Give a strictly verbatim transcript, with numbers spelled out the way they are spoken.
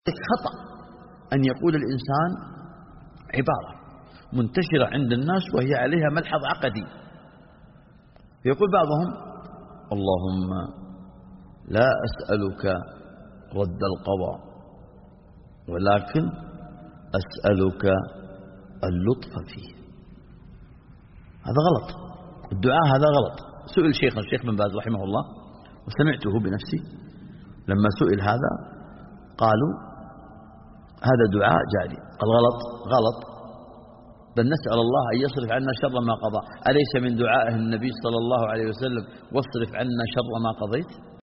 خطأ أن يقول الإنسان عبارة منتشرة عند الناس وهي عليها ملحظ عقدي. يقول بعضهم: اللهم لا أسألك رد القضاء ولكن أسألك اللطف فيه. هذا غلط، الدعاء هذا غلط. سئل شيخنا الشيخ بن باز رحمه الله وسمعته بنفسي لما سئل هذا، قالوا هذا دعاء جاري. قال غلط غلط، بل نسأل الله أن يصرف عنا شر ما قضى. أليس من دعائه النبي صلى الله عليه وسلم: واصرف عنا شر ما قضيت؟